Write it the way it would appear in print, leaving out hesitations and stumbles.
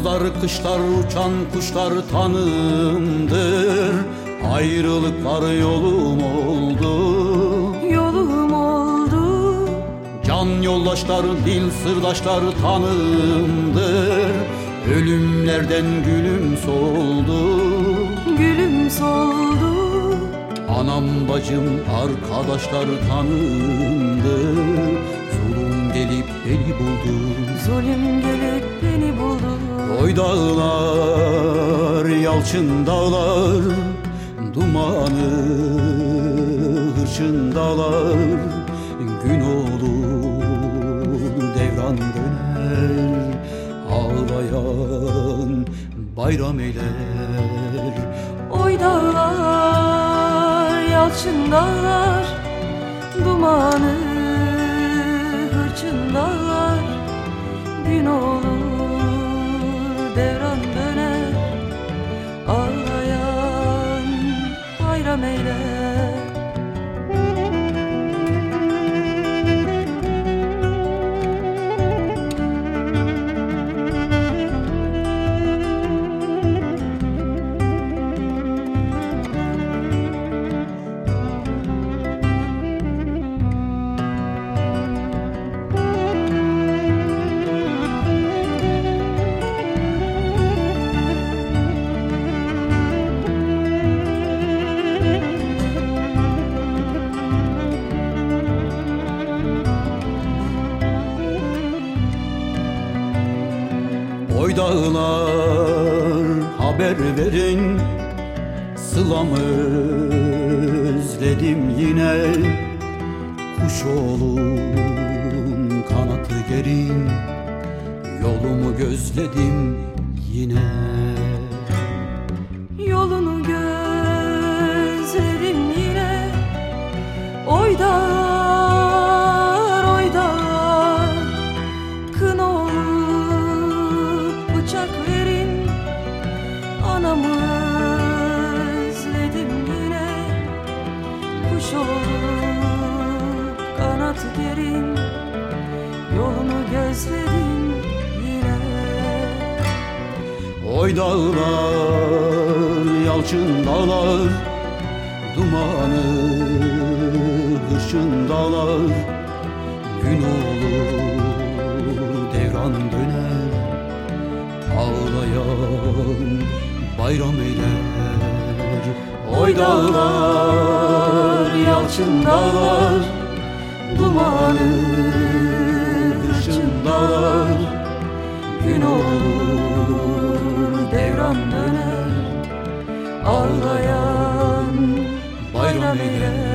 Yazlar, kışlar, uçan kuşlar tanımdır. Ayrılıklar yolum oldu. Yolum oldu. Can yoldaşlar, dil sırdaşlar tanımdır. Ölümlerden gülüm soldu. Gülüm soldu. Anam bacım arkadaşlar tanımdır. Zulüm gelip beni buldu. Zulüm gelip beni buldu. Oy dağlar, yalçın dağlar, dumanı hırçın dağlar. Gün olur devran döner, ağlayan bayram eyler. Oy dağlar, yalçın dağlar, dumanı hırçın dağlar. Gün olur devran döner, ağlayan bayram eyler. Oy dağlar, haber verin, sılamı özledim yine. Kuş olun, kanatı gerin, yolumu gözledim yine. Yolunu gözledim yine. Oy dağlar, oy dağlar, kın olup bıçak verin. Anamı özledim yine. Kuş olup kanat gerin, yolunu gözledim yine. Oy dağlar, yalçın dağlar, dumanı hırçın dağlar. Gün olur devran döner, ağlayan bayram eyler. Oy dağlar, yalçın dağlar, dumanı hırçın dağlar. Gün olur devran döner, ağlayan bayram eyler.